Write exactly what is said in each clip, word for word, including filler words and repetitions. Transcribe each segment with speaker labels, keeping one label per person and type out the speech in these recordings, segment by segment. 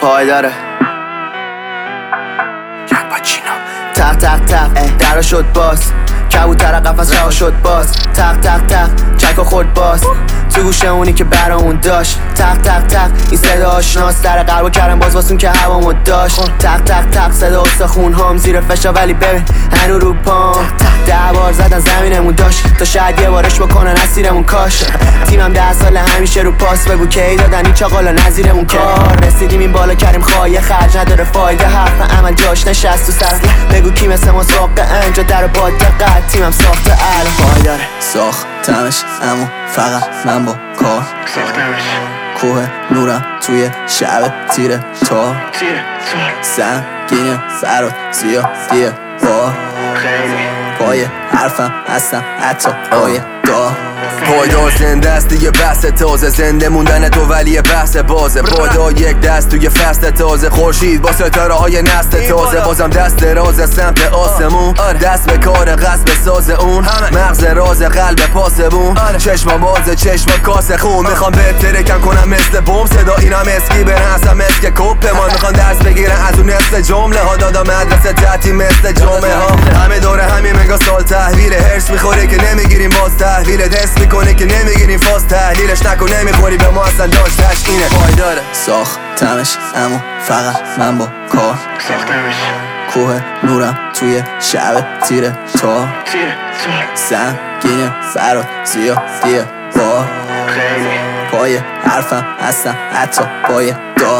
Speaker 1: پایداره تق تق تق درا شد باز کبوتر قفس رها شد باز تق تق تق چک و خورد باز تو گوش اونی که برامون داشت تق تق تق این صدا آشناس در قلب و کردم باز واسون که هوامو داشت تق تق تق صدا استخون هام زیر فشا ولی ببین هنو رو پام ده بار زدن زمینمون داشت تا شاید یه بارش بکنن اسیرمون کاش تیمم ده سال همیشه رو پاس بگو کی دادن این چاقالا نظیرمون کار رسیدیم این بالا کردیم خواهی خرج نداره فایده حرف عمل جاش نشست تو سر بگو کی مثل ما ساقه انجا در با دقت تیمم ساخته الان پایداره
Speaker 2: ساختمش امو فقط من با کار کوه نورم توی شب تیره تا سنگینه فرات زیادیه با پای حرفم هستم حتی پای دا
Speaker 3: پایدار زنده است دیگه بحث تازه زنده موندن تو ولی بحث بازه پایدار یک دست توی فصل تازه خورشید با ستاره های نسل تازه بازم دست راز سمت آسمون دست به کار قصب ساز اون مغز راز قلب پاسبون چشم باز چشم کاس خون میخوام بهتره کم کنم مثل بوم صدا اینم اسکی برن اصلا مثل کپ ما میخوان درس بگیرن از اون نصف جمله ها دادا مدرسه تعطیل مثل جمعه ها همه دوره همین مگا سال تحویل هرس میخوره که نمیگیریم باز تحویل دست میکنه که نمیگیریم فاز تحلیلش نکن نمیخوری به ما اصلا داشتش اینه پایداره
Speaker 2: ساختمش امو فقط من با کار کوه نورم توی شب تیره تا سنگینه فرات زیادیه با پای حرفم هستم حتی پای دا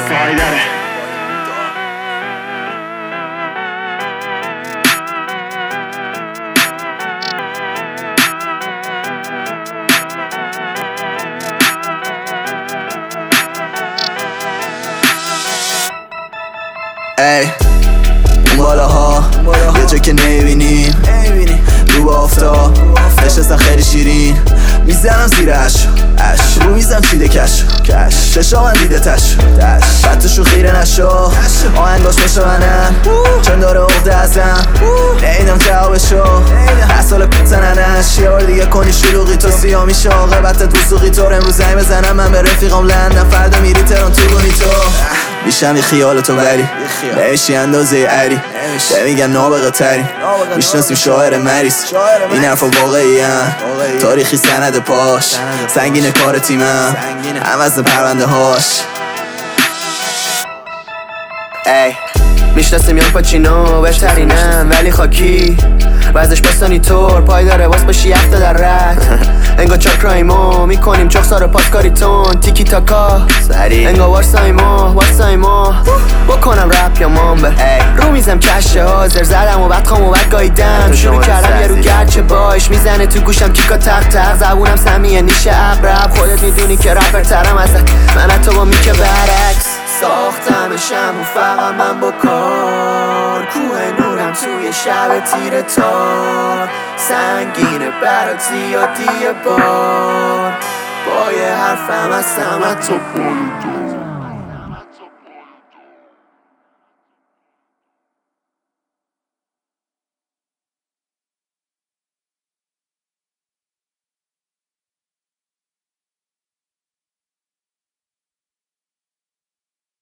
Speaker 2: ای اون بالاها یه جا که نمیبینیم رو با افتاب نشستن خیلی شیرین میزنم زیر اش رو میزم چیده کش چشا من دیده تش بطشو خیره نشو آهنگاش باشه منم چون داره اغده ازم نیدم جوابشو هر سال زننش یه بار دیگه کنی شلوغی تو سیاه میشه عاقبتت وسوقی طور امروز زنگ بزنم من به رفیقام لندن فردا میری تهران تو بونی تو بیشم یه خیال تو ولی نمیشی اندازه عری نمیگن نابغه ترین میشناسیم شاعر مریض این حرفا واقعی هم تاریخی سند پاش سنگین کار تیمم هم از پرونده هاش
Speaker 1: ای میشناسیم یان پاچینو بهترینم ولی خاکی وزش بستانی طور پای داره واس باشی هفته در رد انگا چاکرایمو میکنیم چخسار پاسکاری تون تیکی تاکا انگا وارسایمو وارسایمو بکنم رپ یا مامبه رو میزم کشه حاضر زدم و بعد خام و بعد گایدم شروع کردم یه رو گرچه باش میزنه تو گوشم کیکا تق تق زبونم سمیه نیشه اقرب خودت میدونی که رپر ترم ازت من حتی با میکه برعکس ساختمشم و فقط من با کار کوه نورم توی شب تیره تار سنگینه برات زیادیه بار با یه حرفم هستم حتی